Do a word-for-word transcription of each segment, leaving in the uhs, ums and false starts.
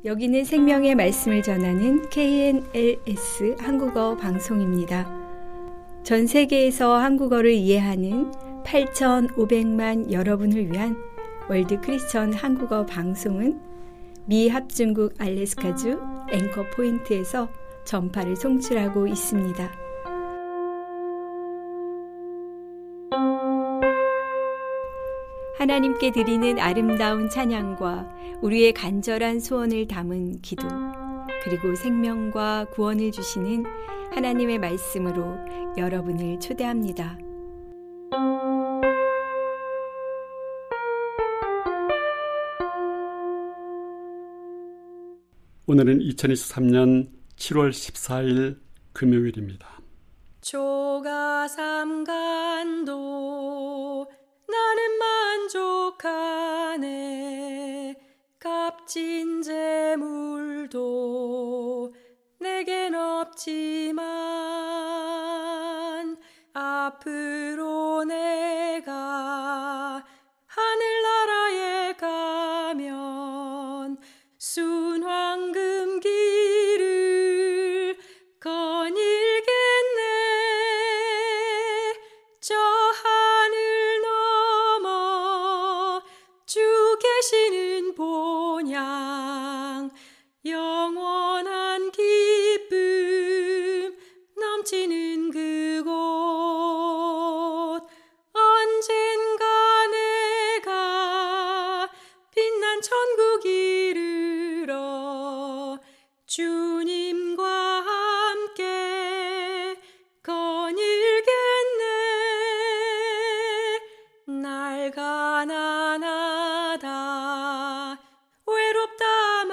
여기는 생명의 말씀을 전하는 케이엔엘에스 한국어 방송입니다. 전 세계에서 한국어를 이해하는 팔천오백만 여러분을 위한 월드 크리스천 한국어 방송은 미 합중국 알래스카주 앵커 포인트에서 전파를 송출하고 있습니다. 하나님께 드리는 아름다운 찬양과 우리의 간절한 소원을 담은 기도, 그리고 생명과 구원을 주시는 하나님의 말씀으로 여러분을 초대합니다. 오늘은 이천이십삼 년 칠월 십사일 금요일입니다. 조가삼간도 나는 만족하네. 값진 재물도 내겐 없지만 앞으로 내가 하늘나라에 가면 순황금 길을 거닐겠네. 저 하늘 넘어 주 계시는 본향 영원한 기쁨 넘치는 그곳 언젠가 내가 빛난 천국 이르러 주님과 함께 거닐겠네. 날 가난하다 외롭다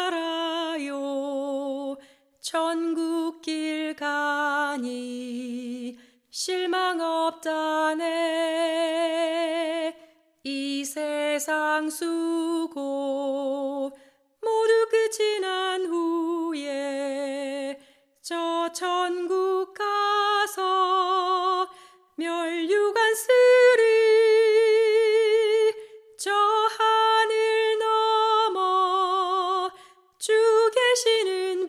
말아요. 천국 길 가니 실망 없다네. 이 세상 수고 모두 끝이 난 후에 저 천국 가서 멸류관 쓰리. 저 하늘 넘어 주 계시는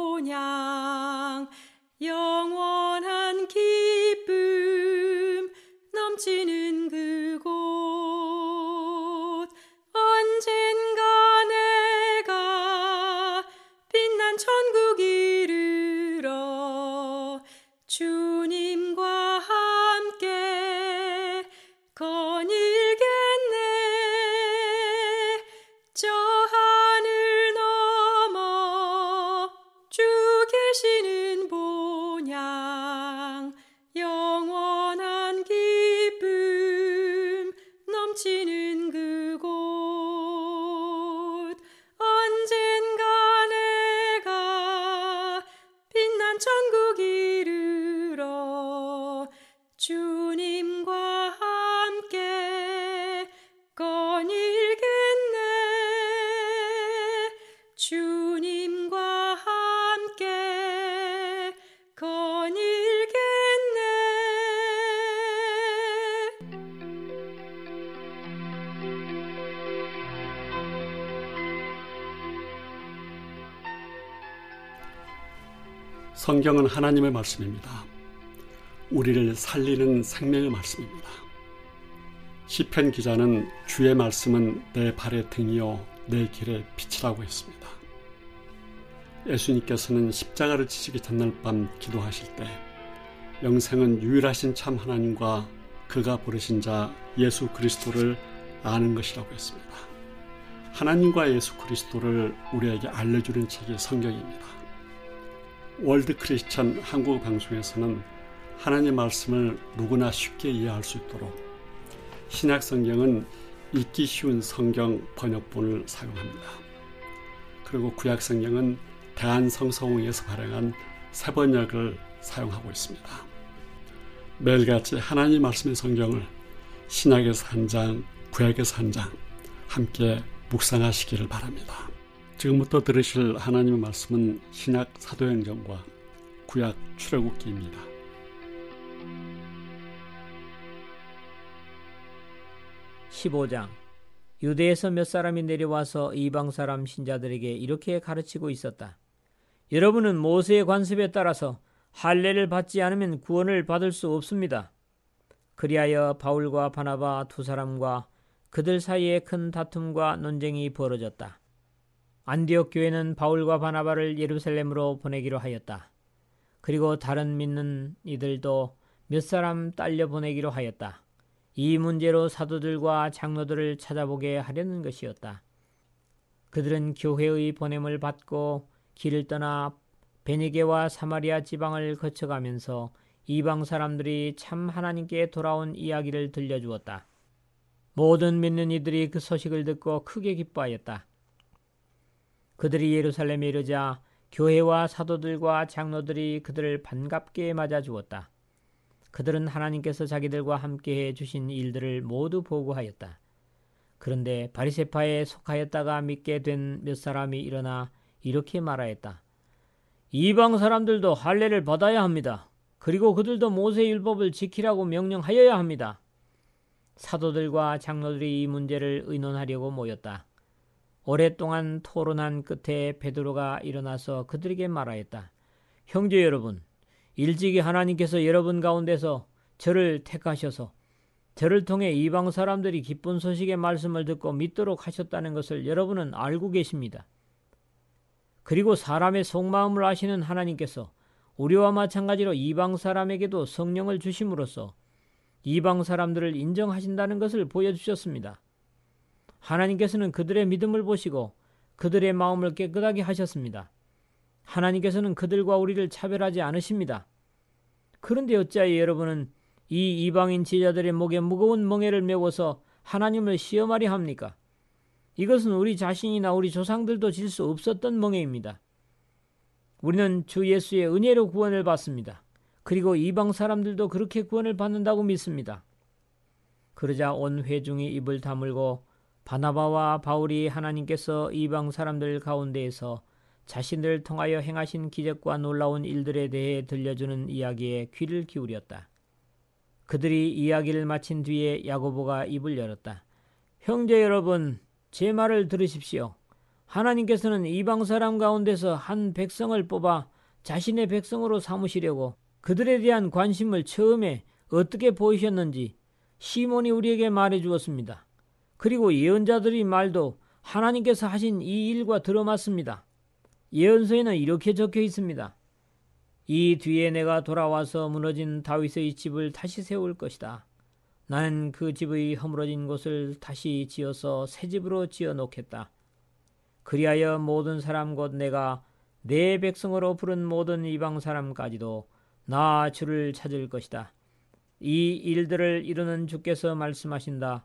본향 영원한 기쁨 넘치는 그곳 언젠가 내가 빛난 천국 이르러 주님과 함께 거닐겠네. 저 하늘 넘어 주 계시는 본향 영원한 기쁨 넘치는 그곳 언젠가 내가 빛난 천국 이르러 주님과 함께 거닐겠네. 주님과 함께 거닐겠네. 성경은 하나님의 말씀입니다. 우리를 살리는 생명의 말씀입니다. 시편 기자는 주의 말씀은 내 발의 등이요 내 길의 빛이라고 했습니다. 예수님께서는 십자가를 지시기 전날 밤 기도하실 때 영생은 유일하신 참 하나님과 그가 부르신 자 예수 그리스도를 아는 것이라고 했습니다. 하나님과 예수 그리스도를 우리에게 알려주는 책이 성경입니다. 월드 크리스천 한국 방송에서는 하나님의 말씀을 누구나 쉽게 이해할 수 있도록 신약 성경은 읽기 쉬운 성경 번역본을 사용합니다. 그리고 구약 성경은 대한성서공회에서 발행한 새 번역을 사용하고 있습니다. 매일같이 하나님 말씀의 성경을 신약에서 한 장, 구약에서 한 장 함께 묵상하시기를 바랍니다. 지금부터 들으실 하나님의 말씀은 신약 사도행전과 구약 출애굽기입니다. 십오 장 유대에서 몇 사람이 내려와서 이방 사람 신자들에게 이렇게 가르치고 있었다. 여러분은 모세의 관습에 따라서 할례를 받지 않으면 구원을 받을 수 없습니다. 그리하여 바울과 바나바 두 사람과 그들 사이에 큰 다툼과 논쟁이 벌어졌다. 안디옥 교회는 바울과 바나바를 예루살렘으로 보내기로 하였다. 그리고 다른 믿는 이들도 몇 사람 딸려 보내기로 하였다. 이 문제로 사도들과 장로들을 찾아보게 하려는 것이었다. 그들은 교회의 보냄을 받고 길을 떠나 베니게와 사마리아 지방을 거쳐가면서 이방 사람들이 참 하나님께 돌아온 이야기를 들려주었다. 모든 믿는 이들이 그 소식을 듣고 크게 기뻐하였다. 그들이 예루살렘에 이르자 교회와 사도들과 장로들이 그들을 반갑게 맞아주었다. 그들은 하나님께서 자기들과 함께해 주신 일들을 모두 보고하였다. 그런데 바리새파에 속하였다가 믿게 된 몇 사람이 일어나 이렇게 말하였다. 이방 사람들도 할례를 받아야 합니다. 그리고 그들도 모세의 율법을 지키라고 명령하여야 합니다. 사도들과 장로들이 이 문제를 의논하려고 모였다. 오랫동안 토론한 끝에 베드로가 일어나서 그들에게 말하였다. 형제 여러분, 일찍이 하나님께서 여러분 가운데서 저를 택하셔서 저를 통해 이방 사람들이 기쁜 소식의 말씀을 듣고 믿도록 하셨다는 것을 여러분은 알고 계십니다. 그리고 사람의 속마음을 아시는 하나님께서 우리와 마찬가지로 이방 사람에게도 성령을 주심으로써 이방 사람들을 인정하신다는 것을 보여주셨습니다. 하나님께서는 그들의 믿음을 보시고 그들의 마음을 깨끗하게 하셨습니다. 하나님께서는 그들과 우리를 차별하지 않으십니다. 그런데 어찌하여 여러분은 이 이방인 제자들의 목에 무거운 멍에를 메워서 하나님을 시험하려 합니까? 이것은 우리 자신이나 우리 조상들도 질 수 없었던 멍에입니다. 우리는 주 예수의 은혜로 구원을 받습니다. 그리고 이방 사람들도 그렇게 구원을 받는다고 믿습니다. 그러자 온 회중이 입을 다물고 바나바와 바울이 하나님께서 이방 사람들 가운데에서 자신들을 통하여 행하신 기적과 놀라운 일들에 대해 들려주는 이야기에 귀를 기울였다. 그들이 이야기를 마친 뒤에 야고보가 입을 열었다. 형제 여러분, 제 말을 들으십시오. 하나님께서는 이방 사람 가운데서 한 백성을 뽑아 자신의 백성으로 삼으시려고 그들에 대한 관심을 처음에 어떻게 보이셨는지 시몬이 우리에게 말해 주었습니다. 그리고 예언자들의 말도 하나님께서 하신 이 일과 들어맞습니다. 예언서에는 이렇게 적혀 있습니다. 이 뒤에 내가 돌아와서 무너진 다윗의 집을 다시 세울 것이다. 나는 그 집의 허물어진 곳을 다시 지어서 새 집으로 지어 놓겠다. 그리하여 모든 사람 곧 내가 내 백성으로 부른 모든 이방 사람까지도 나 주를 찾을 것이다. 이 일들을 이루는 주께서 말씀하신다.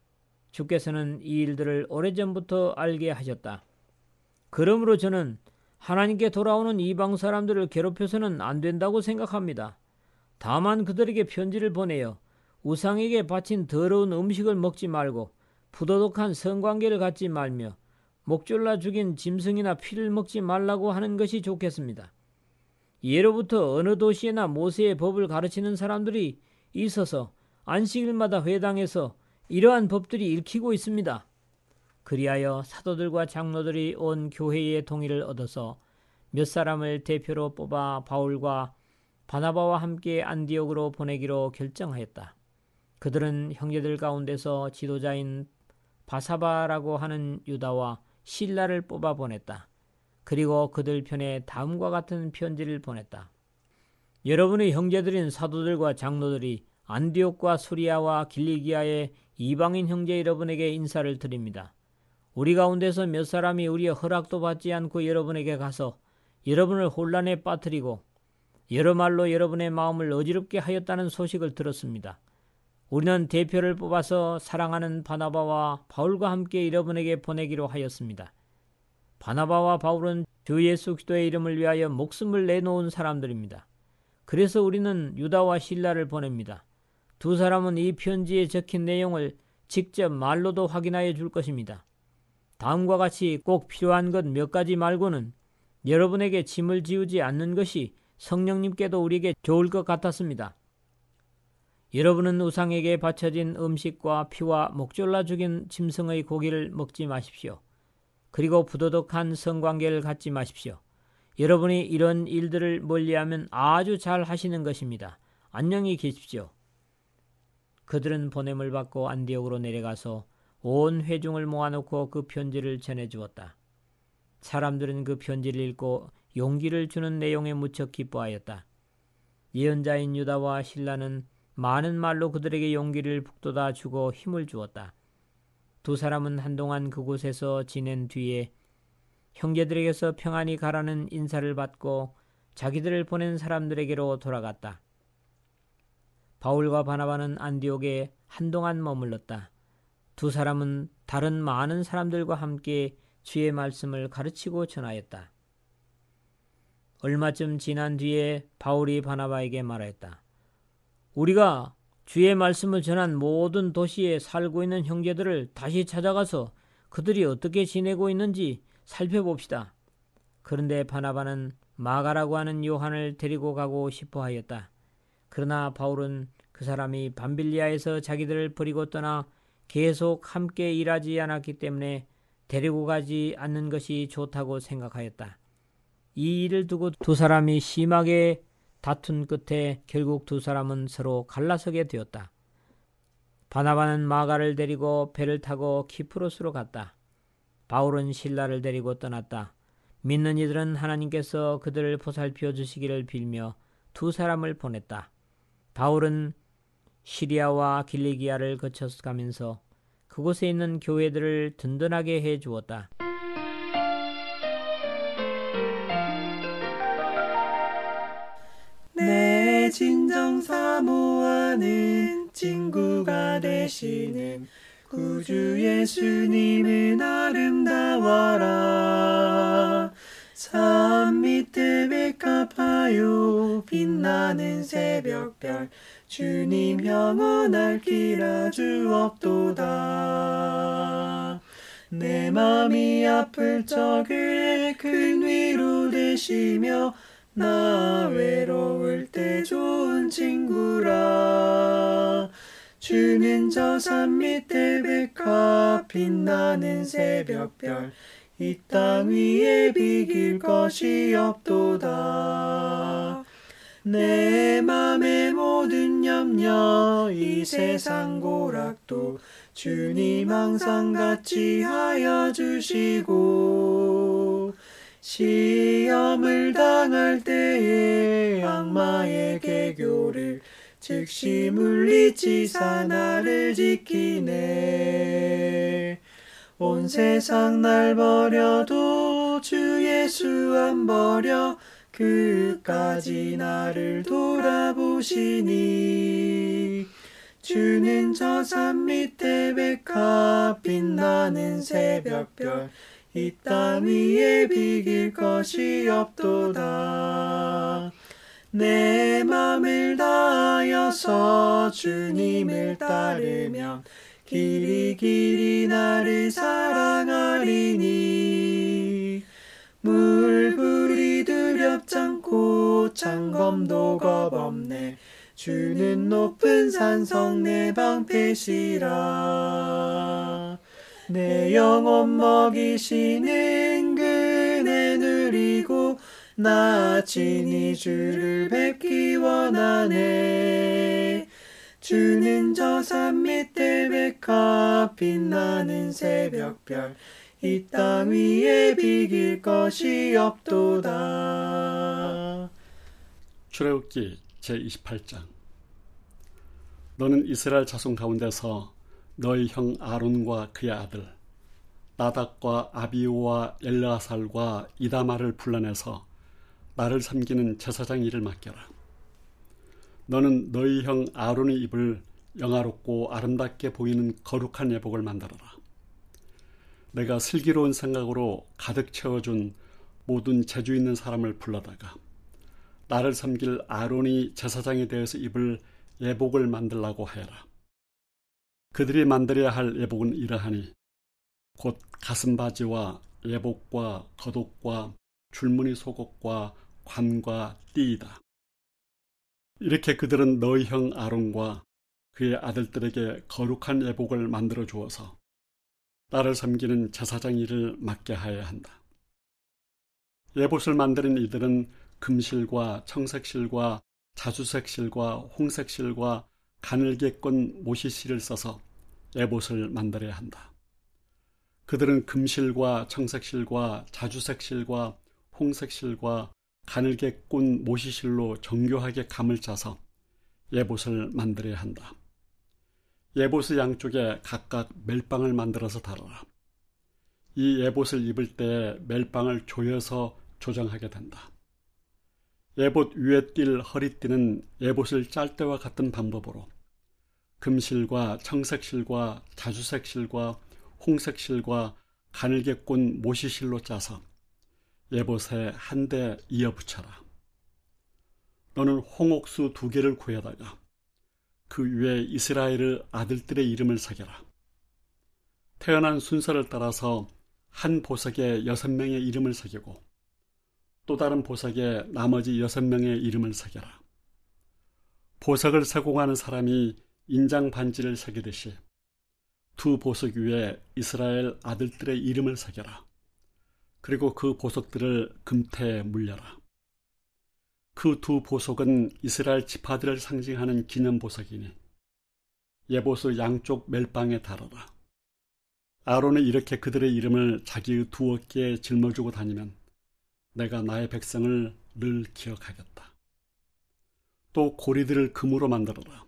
주께서는 이 일들을 오래전부터 알게 하셨다. 그러므로 저는 하나님께 돌아오는 이방 사람들을 괴롭혀서는 안 된다고 생각합니다. 다만 그들에게 편지를 보내어 우상에게 바친 더러운 음식을 먹지 말고 부도덕한 성관계를 갖지 말며 목졸라 죽인 짐승이나 피를 먹지 말라고 하는 것이 좋겠습니다. 예로부터 어느 도시에나 모세의 법을 가르치는 사람들이 있어서 안식일마다 회당에서 이러한 법들이 읽히고 있습니다. 그리하여 사도들과 장로들이 온 교회의 동의를 얻어서 몇 사람을 대표로 뽑아 바울과 바나바와 함께 안디옥으로 보내기로 결정하였다. 그들은 형제들 가운데서 지도자인 바사바라고 하는 유다와 실라를 뽑아 보냈다. 그리고 그들 편에 다음과 같은 편지를 보냈다. 여러분의 형제들인 사도들과 장로들이 안디옥과 수리아와 길리기아의 이방인 형제 여러분에게 인사를 드립니다. 우리 가운데서 몇 사람이 우리의 허락도 받지 않고 여러분에게 가서 여러분을 혼란에 빠뜨리고 여러 말로 여러분의 마음을 어지럽게 하였다는 소식을 들었습니다. 우리는 대표를 뽑아서 사랑하는 바나바와 바울과 함께 여러분에게 보내기로 하였습니다. 바나바와 바울은 주 예수 그리스도의 이름을 위하여 목숨을 내놓은 사람들입니다. 그래서 우리는 유다와 실라를 보냅니다. 두 사람은 이 편지에 적힌 내용을 직접 말로도 확인하여 줄 것입니다. 다음과 같이 꼭 필요한 것 몇 가지 말고는 여러분에게 짐을 지우지 않는 것이 성령님께도 우리에게 좋을 것 같았습니다. 여러분은 우상에게 바쳐진 음식과 피와 목졸라 죽인 짐승의 고기를 먹지 마십시오. 그리고 부도덕한 성관계를 갖지 마십시오. 여러분이 이런 일들을 멀리하면 아주 잘 하시는 것입니다. 안녕히 계십시오. 그들은 보냄을 받고 안디옥으로 내려가서 온 회중을 모아놓고 그 편지를 전해주었다. 사람들은 그 편지를 읽고 용기를 주는 내용에 무척 기뻐하였다. 예언자인 유다와 실라는 많은 말로 그들에게 용기를 북돋아 주고 힘을 주었다. 두 사람은 한동안 그곳에서 지낸 뒤에 형제들에게서 평안히 가라는 인사를 받고 자기들을 보낸 사람들에게로 돌아갔다. 바울과 바나바는 안디옥에 한동안 머물렀다. 두 사람은 다른 많은 사람들과 함께 주의 말씀을 가르치고 전하였다. 얼마쯤 지난 뒤에 바울이 바나바에게 말하였다. 우리가 주의 말씀을 전한 모든 도시에 살고 있는 형제들을 다시 찾아가서 그들이 어떻게 지내고 있는지 살펴봅시다. 그런데 바나바는 마가라고 하는 요한을 데리고 가고 싶어 하였다. 그러나 바울은 그 사람이 밤빌리아에서 자기들을 버리고 떠나 계속 함께 일하지 않았기 때문에 데리고 가지 않는 것이 좋다고 생각하였다. 이 일을 두고 두 사람이 심하게 다툰 끝에 결국 두 사람은 서로 갈라서게 되었다. 바나바는 마가를 데리고 배를 타고 키프로스로 갔다. 바울은 실라를 데리고 떠났다. 믿는 이들은 하나님께서 그들을 보살펴 주시기를 빌며 두 사람을 보냈다. 바울은 시리아와 길리기아를 거쳐서 가면서 그곳에 있는 교회들을 든든하게 해 주었다. 내 진정 사모하는 친구가 되시는 구주 예수님은 아름다워라. 산 밑에 백합하여 빛나는 새벽별 주님 영원할 길아 주옵도다. 내 맘이 아플 적에 큰 위로 되시며 나 외로울 때 좋은 친구라. 주는 저 산 밑에 백합 빛나는 새벽별 이 땅 위에 비길 것이 없도다. 내 맘의 모든 염려 이 세상 고락도 주님 항상 같이 하여 주시고 시험을 당할 때에 악마의 계교를 즉시 물리치사 나를 지키네. 온 세상 날 버려도 주 예수 안 버려 끝까지 나를 돌아보시니. 주는 저 산 밑에 백합 빛나는 새벽별 이 땅 위에 비길 것이 없도다. 내 맘을 다하여서 주님을 따르면 길이 길이 나를 사랑하리니. 물불이 두렵잖고 창검도 겁없네. 주는 높은 산성 내 방패시라. 내 영혼 먹이시는 그네 누리고 나 친히 주를 뵙기 원하네. 주는 저 산 밑에 백합 빛나는 새벽별 이 땅 위에 비길 것이 없도다. 출애굽기 제이십팔 장. 너는 이스라엘 자손 가운데서 너희 형 아론과 그의 아들 나답과 아비우와 엘르아살과 이다말을 불러내서 나를 섬기는 제사장 일을 맡겨라. 너는 너희 형 아론이 입을 영화롭고 아름답게 보이는 거룩한 예복을 만들어라. 내가 슬기로운 생각으로 가득 채워준 모든 재주 있는 사람을 불러다가 나를 섬길 아론이 제사장이 되어서 입을 예복을 만들라고 하여라. 그들이 만들어야 할 예복은 이러하니 곧 가슴바지와 예복과 겉옷과 줄무늬 속옷과 관과 띠이다. 이렇게 그들은 너희 형 아론과 그의 아들들에게 거룩한 예복을 만들어 주어서 딸을 섬기는 제사장 일을 맡게 하여야 한다. 예봇을 만드는 이들은 금실과 청색실과 자주색실과 홍색실과 가늘게 꼰 모시실을 써서 예봇을 만들어야 한다. 그들은 금실과 청색실과 자주색실과 홍색실과 가늘게 꼰 모시실로 정교하게 감을 짜서 예봇을 만들어야 한다. 예봇의 양쪽에 각각 멜빵을 만들어서 달아라. 이 예봇을 입을 때 멜빵을 조여서 조정하게 된다. 예봇 위에 띌 허리띠는 예봇을 짤 때와 같은 방법으로 금실과 청색실과 자주색실과 홍색실과 가늘게 꼰 모시실로 짜서 예봇에 한 대 이어 붙여라. 너는 홍옥수 두 개를 구해다가 그 위에 이스라엘의 아들들의 이름을 새겨라. 태어난 순서를 따라서 한 보석에 여섯 명의 이름을 새기고 또 다른 보석에 나머지 여섯 명의 이름을 새겨라. 보석을 세공하는 사람이 인장 반지를 새기듯이 두 보석 위에 이스라엘 아들들의 이름을 새겨라. 그리고 그 보석들을 금태에 물려라. 그 두 보석은 이스라엘 지파들을 상징하는 기념 보석이니 예봇의 양쪽 멜빵에 달아라. 아론은 이렇게 그들의 이름을 자기의 두 어깨에 짊어지고 다니면 내가 나의 백성을 늘 기억하겠다. 또 고리들을 금으로 만들어라.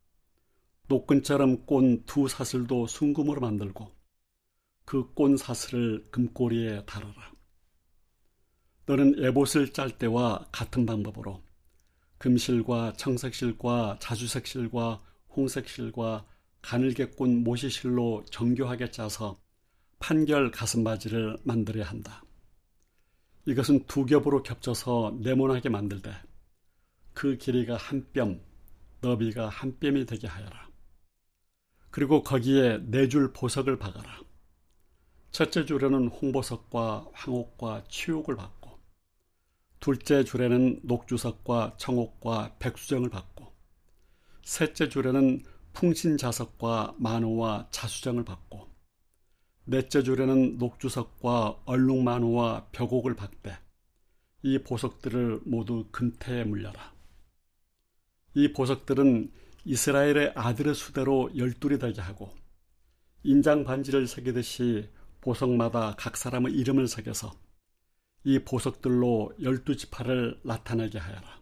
노끈처럼 꼰 두 사슬도 순금으로 만들고 그 꼰 사슬을 금고리에 달아라. 너는 예봇을 짤 때와 같은 방법으로 금실과 청색실과 자주색실과 홍색실과 가늘게 꼰 모시실로 정교하게 짜서 판결 가슴바지를 만들어야 한다. 이것은 두 겹으로 겹쳐서 네모나게 만들되 그 길이가 한 뼘, 너비가 한 뼘이 되게 하여라. 그리고 거기에 네 줄 보석을 박아라. 첫째 줄에는 홍보석과 황옥과 치옥을 박고 둘째 줄에는 녹주석과 청옥과 백수정을 박고 셋째 줄에는 풍신자석과 만호와 자수정을 박고 넷째 줄에는 녹주석과 얼룩만호와 벽옥을 박되 이 보석들을 모두 금태에 물려라. 이 보석들은 이스라엘의 아들의 수대로 열둘이 되게 하고 인장 반지를 새기듯이 보석마다 각 사람의 이름을 새겨서 이 보석들로 열두 지파를 나타내게 하여라.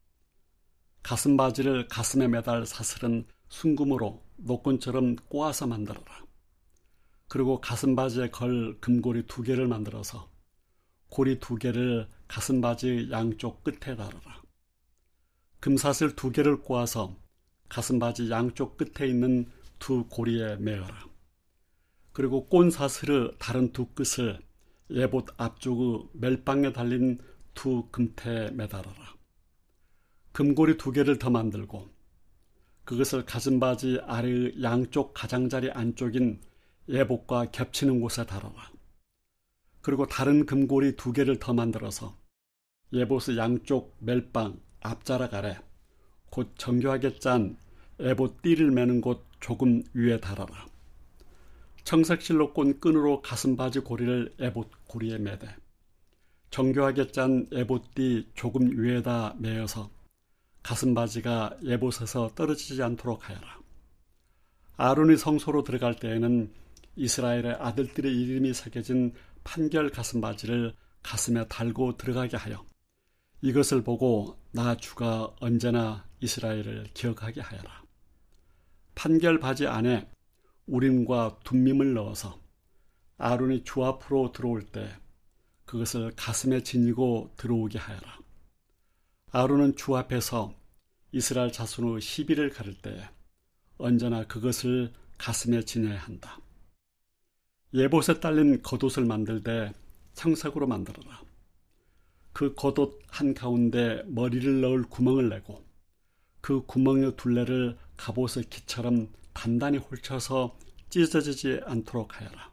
가슴바지를 가슴에 매달 사슬은 순금으로 노끈처럼 꼬아서 만들어라. 그리고 가슴바지에 걸 금고리 두 개를 만들어서 고리 두 개를 가슴바지 양쪽 끝에 달아라. 금사슬 두 개를 꼬아서 가슴바지 양쪽 끝에 있는 두 고리에 매어라. 그리고 꼰사슬의 다른 두 끝을 예봇 앞쪽의 멜빵에 달린 두 금태에 매달아라. 금고리 두 개를 더 만들고 그것을 가슴바지 아래의 양쪽 가장자리 안쪽인 예복과 겹치는 곳에 달아라. 그리고 다른 금고리 두 개를 더 만들어서 예봇의 양쪽 멜빵 앞자락 아래 곧 정교하게 짠 예봇 띠를 매는 곳 조금 위에 달아라. 청색실로 꼰 끈으로 가슴바지 고리를 예봇 고리에 매되 정교하게 짠 예봇띠 조금 위에다 매어서 가슴바지가 예봇에서 떨어지지 않도록 하여라. 아론이 성소로 들어갈 때에는 이스라엘의 아들들의 이름이 새겨진 판결 가슴바지를 가슴에 달고 들어가게 하여 이것을 보고 나 주가 언제나 이스라엘을 기억하게 하여라. 판결 바지 안에 우림과 둠밈을 넣어서 아론이 주 앞으로 들어올 때 그것을 가슴에 지니고 들어오게 하여라. 아론은 주 앞에서 이스라엘 자손의 시비를 가를 때 언제나 그것을 가슴에 지녀야 한다. 예봇에 딸린 겉옷을 만들되 청색으로 만들어라. 그 겉옷 한가운데 머리를 넣을 구멍을 내고 그 구멍의 둘레를 갑옷의 기처럼 단단히 홀쳐서 찢어지지 않도록 하여라.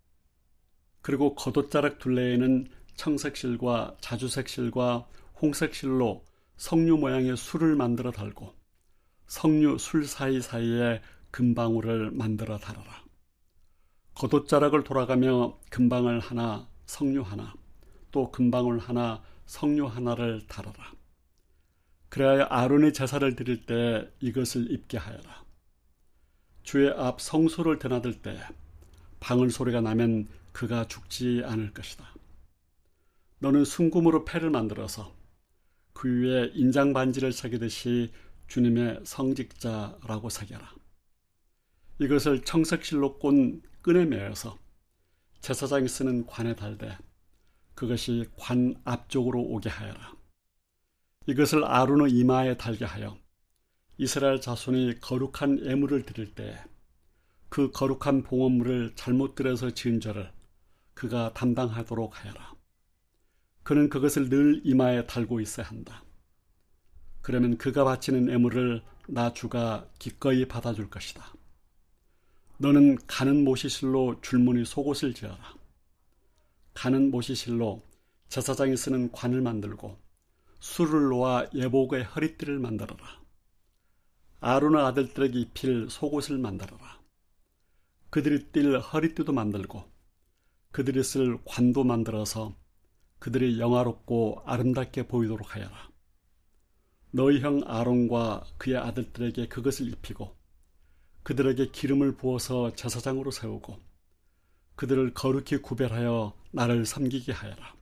그리고 겉옷자락 둘레에는 청색실과 자주색실과 홍색실로 석류 모양의 술을 만들어 달고 석류 술 사이사이에 금방울을 만들어 달아라. 겉옷자락을 돌아가며 금방울 하나, 석류 하나, 또 금방울 하나, 석류 하나를 달아라. 그래야 아론이 제사를 드릴 때 이것을 입게 하여라. 주의 앞 성소를 드나들 때 방울 소리가 나면 그가 죽지 않을 것이다. 너는 순금으로 패를 만들어서 그 위에 인장 반지를 새기듯이 주님의 성직자라고 새겨라. 이것을 청석실로 꼰 끈에 매어서 제사장이 쓰는 관에 달되 그것이 관 앞쪽으로 오게 하여라. 이것을 아론의 이마에 달게 하여 이스라엘 자손이 거룩한 예물을 드릴 때 그 거룩한 봉헌물을 잘못 들여서 지은 죄를 그가 담당하도록 하여라. 그는 그것을 늘 이마에 달고 있어야 한다. 그러면 그가 바치는 예물을 나 주가 기꺼이 받아줄 것이다. 너는 가는 모시실로 줄무늬 속옷을 지어라. 가는 모시실로 제사장이 쓰는 관을 만들고 술을 놓아 예복의 허리띠를 만들어라. 아론의 아들들에게 입힐 속옷을 만들어라. 그들이 뛸 허리띠도 만들고 그들이 쓸 관도 만들어서 그들이 영화롭고 아름답게 보이도록 하여라. 너희 형 아론과 그의 아들들에게 그것을 입히고 그들에게 기름을 부어서 제사장으로 세우고 그들을 거룩히 구별하여 나를 섬기게 하여라.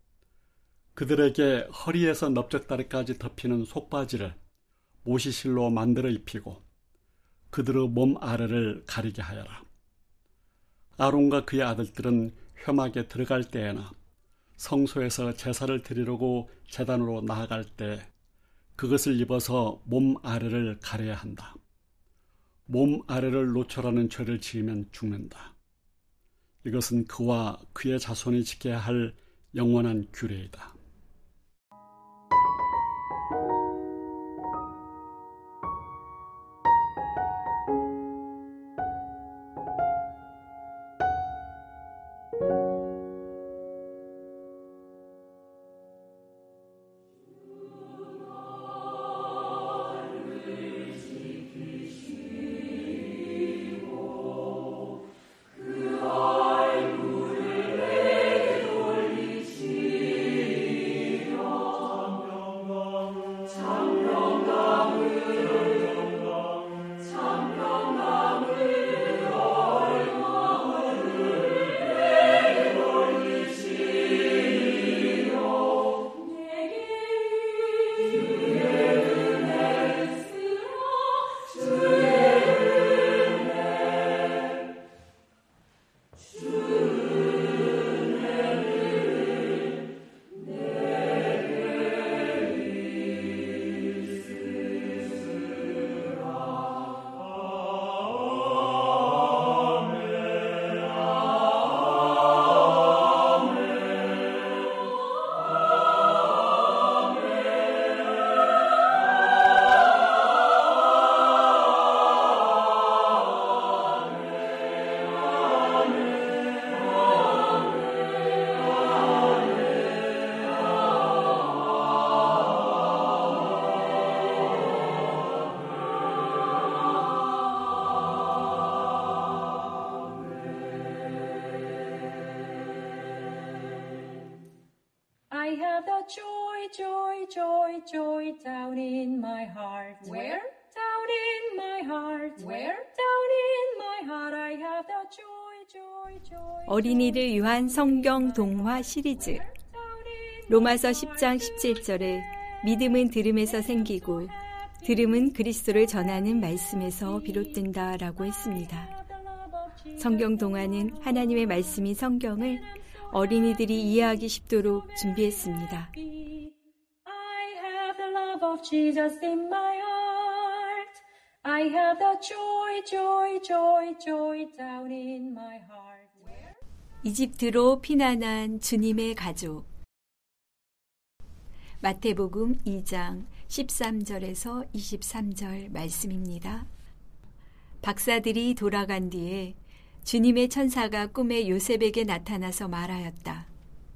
그들에게 허리에서 넓적다리까지 덮이는 속바지를 모시실로 만들어 입히고 그들의 몸 아래를 가리게 하여라. 아론과 그의 아들들은 회막에 들어갈 때에나 성소에서 제사를 드리려고 제단으로 나아갈 때 그것을 입어서 몸 아래를 가려야 한다. 몸 아래를 노출하는 죄를 지으면 죽는다. 이것은 그와 그의 자손이 지켜야 할 영원한 규례이다. I have the joy, joy, joy, joy down in my heart. Where? Down in my heart. Where? Down in my heart. I have the joy, joy, joy. 어린이를 위한 성경 동화 시리즈 로마서 십 장 십칠 절에 믿음은 들음에서 생기고 들음은 그리스도를 전하는 말씀에서 비롯된다라고 했습니다. 성경 동화는 하나님의 말씀인 성경을 어린이들이 이해하기 쉽도록 준비했습니다. I have the love of Jesus in my heart. I have the joy, joy, joy, joy down in my heart. 이집트로 피난한 주님의 가족. 마태복음 이 장 십삼 절에서 이십삼 절 말씀입니다. 박사들이 돌아간 뒤에 주님의 천사가 꿈에 요셉에게 나타나서 말하였다.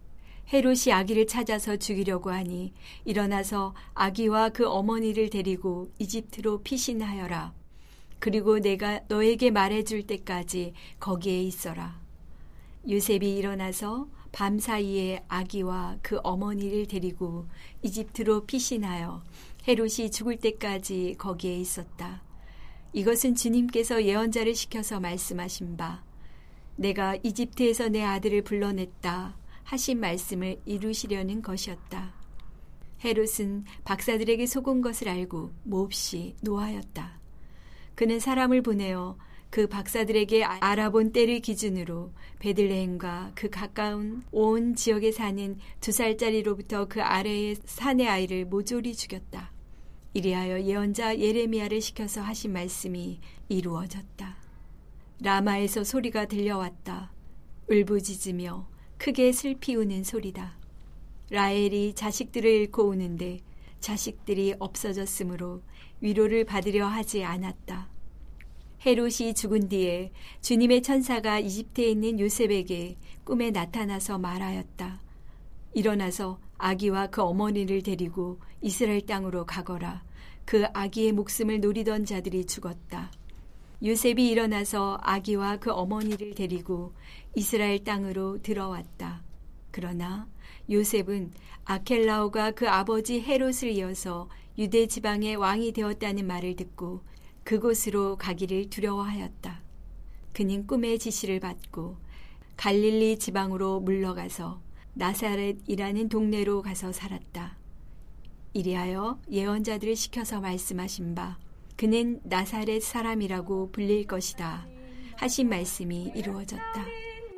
헤롯이 아기를 찾아서 죽이려고 하니 일어나서 아기와 그 어머니를 데리고 이집트로 피신하여라. 그리고 내가 너에게 말해줄 때까지 거기에 있어라. 요셉이 일어나서 밤 사이에 아기와 그 어머니를 데리고 이집트로 피신하여 헤롯이 죽을 때까지 거기에 있었다. 이것은 주님께서 예언자를 시켜서 말씀하신 바 내가 이집트에서 내 아들을 불러냈다 하신 말씀을 이루시려는 것이었다. 헤롯은 박사들에게 속은 것을 알고 몹시 노하였다. 그는 사람을 보내어 그 박사들에게 알아본 때를 기준으로 베들레헴과 그 가까운 온 지역에 사는 두 살짜리로부터 그 아래의 산의 아이를 모조리 죽였다. 이리하여 예언자 예레미야를 시켜서 하신 말씀이 이루어졌다. 라마에서 소리가 들려왔다. 울부짖으며 크게 슬피 우는 소리다. 라헬이 자식들을 잃고 우는데 자식들이 없어졌으므로 위로를 받으려 하지 않았다. 헤롯이 죽은 뒤에 주님의 천사가 이집트에 있는 요셉에게 꿈에 나타나서 말하였다. 일어나서 아기와 그 어머니를 데리고 이스라엘 땅으로 가거라. 그 아기의 목숨을 노리던 자들이 죽었다. 요셉이 일어나서 아기와 그 어머니를 데리고 이스라엘 땅으로 들어왔다. 그러나 요셉은 아켈라오가 그 아버지 헤롯을 이어서 유대 지방의 왕이 되었다는 말을 듣고 그곳으로 가기를 두려워하였다. 그는 꿈의 지시를 받고 갈릴리 지방으로 물러가서 나사렛이라는 동네로 가서 살았다. 이리하여 예언자들을 시켜서 말씀하신 바 그는 나사렛 사람이라고 불릴 것이다 하신 말씀이 이루어졌다.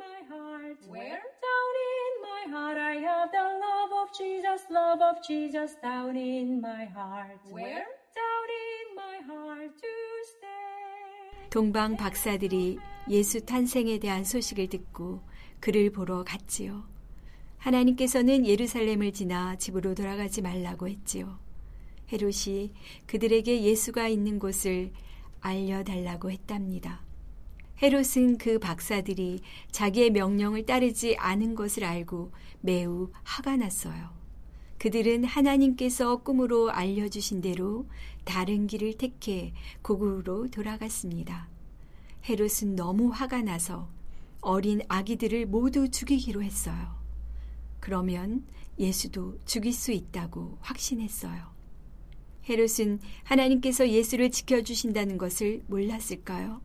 Where down in my heart I have the love of Jesus, love of Jesus down in my heart. Where down in my heart to stay. 동방 박사들이 예수 탄생에 대한 소식을 듣고 그를 보러 갔지요. 하나님께서는 예루살렘을 지나 집으로 돌아가지 말라고 했지요. 헤롯이 그들에게 예수가 있는 곳을 알려달라고 했답니다. 헤롯은 그 박사들이 자기의 명령을 따르지 않은 것을 알고 매우 화가 났어요. 그들은 하나님께서 꿈으로 알려주신 대로 다른 길을 택해 고국으로 돌아갔습니다. 헤롯은 너무 화가 나서 어린 아기들을 모두 죽이기로 했어요. 그러면 예수도 죽일 수 있다고 확신했어요. 헤롯은 하나님께서 예수를 지켜주신다는 것을 몰랐을까요?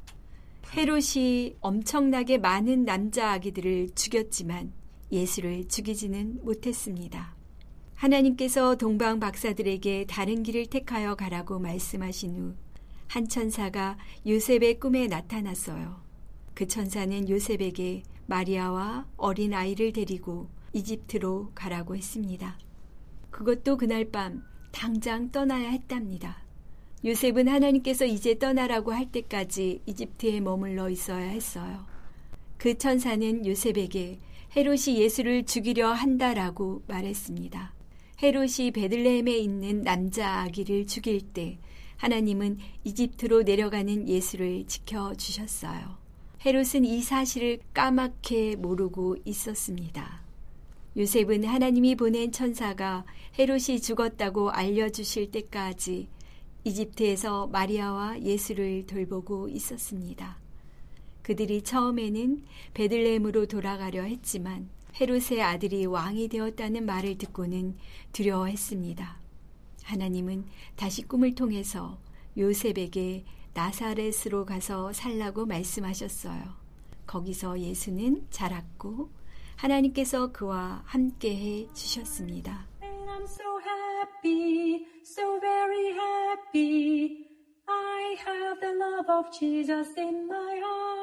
헤롯이 엄청나게 많은 남자 아기들을 죽였지만 예수를 죽이지는 못했습니다. 하나님께서 동방 박사들에게 다른 길을 택하여 가라고 말씀하신 후 한 천사가 요셉의 꿈에 나타났어요. 그 천사는 요셉에게 마리아와 어린 아이를 데리고 이집트로 가라고 했습니다. 그것도 그날 밤 당장 떠나야 했답니다. 요셉은 하나님께서 이제 떠나라고 할 때까지 이집트에 머물러 있어야 했어요. 그 천사는 요셉에게 헤롯이 예수를 죽이려 한다라고 말했습니다. 헤롯이 베들레헴에 있는 남자 아기를 죽일 때 하나님은 이집트로 내려가는 예수를 지켜주셨어요. 헤롯은 이 사실을 까맣게 모르고 있었습니다. 요셉은 하나님이 보낸 천사가 헤롯이 죽었다고 알려주실 때까지 이집트에서 마리아와 예수를 돌보고 있었습니다. 그들이 처음에는 베들레헴으로 돌아가려 했지만 헤롯의 아들이 왕이 되었다는 말을 듣고는 두려워했습니다. 하나님은 다시 꿈을 통해서 요셉에게 나사렛으로 가서 살라고 말씀하셨어요. 거기서 예수는 자랐고 하나님께서 그와 함께해 주셨습니다. And I'm so happy, so very happy. I have the love of Jesus in my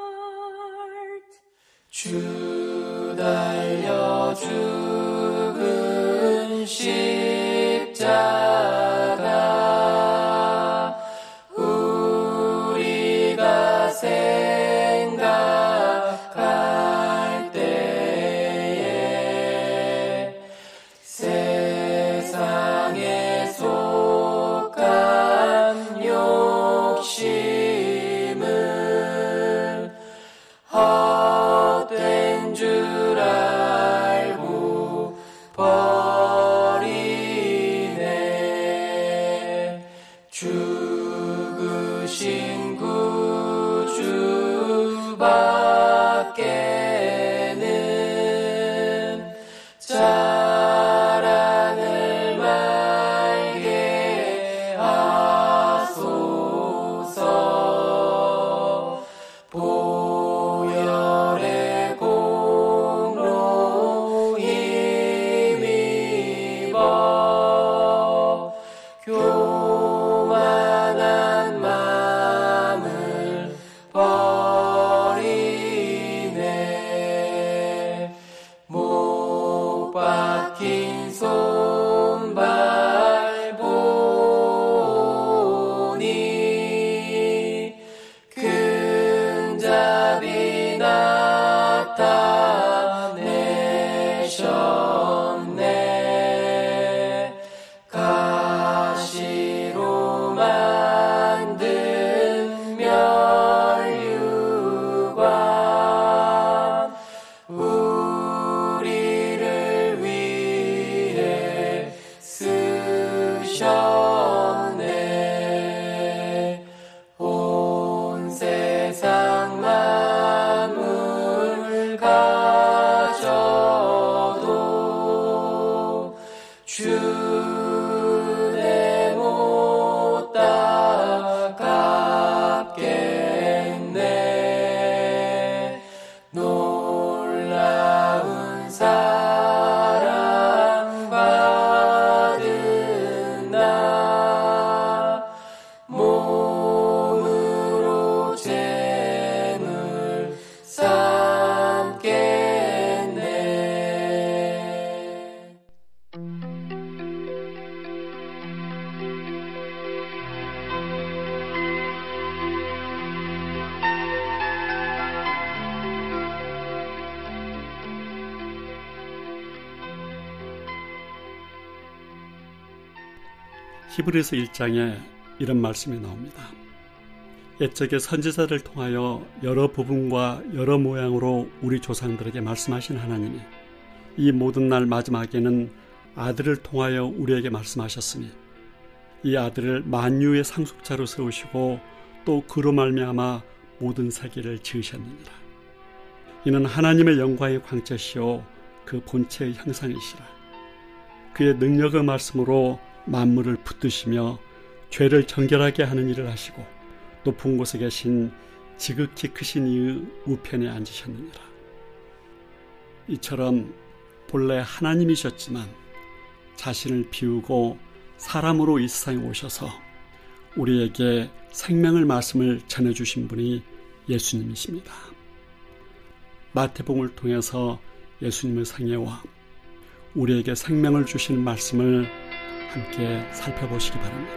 heart. 주 달려 죽은 십자가 우리가 생각할 때에 세상에 속한 욕심은 헛된 줄 알고 주내 못 따갑겠네. 놀라운 사랑 받은 나 몸으로 잼을 삼겠네. 히브리서 일 장에 이런 말씀이 나옵니다. 옛적에 선지자를 통하여 여러 부분과 여러 모양으로 우리 조상들에게 말씀하신 하나님이 이 모든 날 마지막에는 아들을 통하여 우리에게 말씀하셨으니 이 아들을 만유의 상속자로 세우시고 또 그로 말미암아 모든 세계를 지으셨느니라. 이는 하나님의 영광의 광채시요 그 본체의 형상이시라. 그의 능력의 말씀으로 만물을 붙드시며 죄를 정결하게 하는 일을 하시고 높은 곳에 계신 지극히 크신 이의 우편에 앉으셨느니라. 이처럼 본래 하나님이셨지만 자신을 비우고 사람으로 이 세상에 오셔서 우리에게 생명의 말씀을 전해주신 분이 예수님이십니다. 마태복음을 통해서 예수님의 생애와 우리에게 생명을 주시는 말씀을 함께 살펴보시기 바랍니다.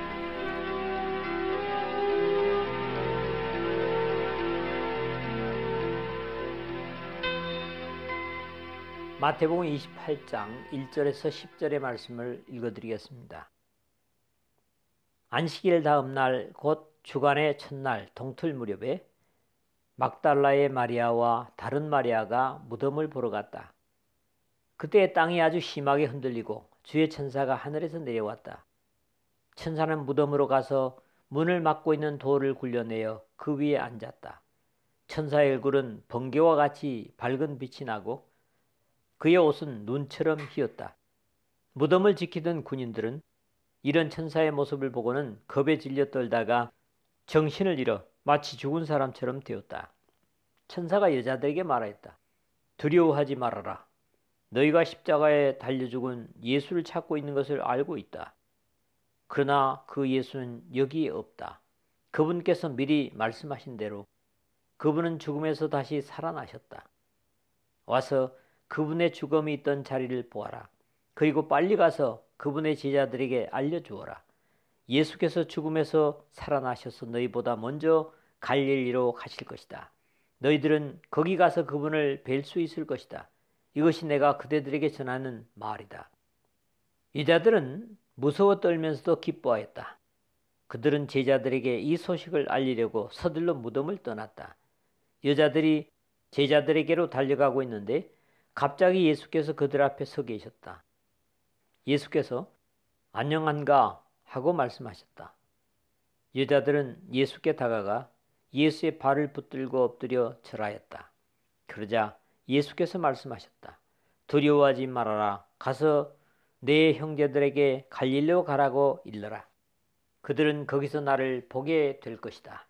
마태복음 이십팔 장 일 절에서 십 절의 말씀을 읽어드리겠습니다. 안식일 다음 날 곧 주간의 첫날 동틀 무렵에 막달라의 마리아와 다른 마리아가 무덤을 보러 갔다. 그때 땅이 아주 심하게 흔들리고 주의 천사가 하늘에서 내려왔다. 천사는 무덤으로 가서 문을 막고 있는 돌을 굴려내어 그 위에 앉았다. 천사의 얼굴은 번개와 같이 밝은 빛이 나고 그의 옷은 눈처럼 희었다. 무덤을 지키던 군인들은 이런 천사의 모습을 보고는 겁에 질려 떨다가 정신을 잃어 마치 죽은 사람처럼 되었다. 천사가 여자들에게 말하였다. 두려워하지 말아라. 너희가 십자가에 달려 죽은 예수를 찾고 있는 것을 알고 있다. 그러나 그 예수는 여기에 없다. 그분께서 미리 말씀하신 대로 그분은 죽음에서 다시 살아나셨다. 와서 그분의 죽음이 있던 자리를 보아라. 그리고 빨리 가서 그분의 제자들에게 알려주어라. 예수께서 죽음에서 살아나셔서 너희보다 먼저 갈릴리로 가실 것이다. 너희들은 거기 가서 그분을 뵐 수 있을 것이다. 이것이 내가 그대들에게 전하는 말이다. 여자들은 무서워 떨면서도 기뻐하였다. 그들은 제자들에게 이 소식을 알리려고 서둘러 무덤을 떠났다. 여자들이 제자들에게로 달려가고 있는데 갑자기 예수께서 그들 앞에 서 계셨다. 예수께서 안녕한가 하고 말씀하셨다. 여자들은 예수께 다가가 예수의 발을 붙들고 엎드려 절하였다. 그러자 예수께서 말씀하셨다. 두려워하지 말아라. 가서 내 형제들에게 갈릴리로 가라고 일러라. 그들은 거기서 나를 보게 될 것이다.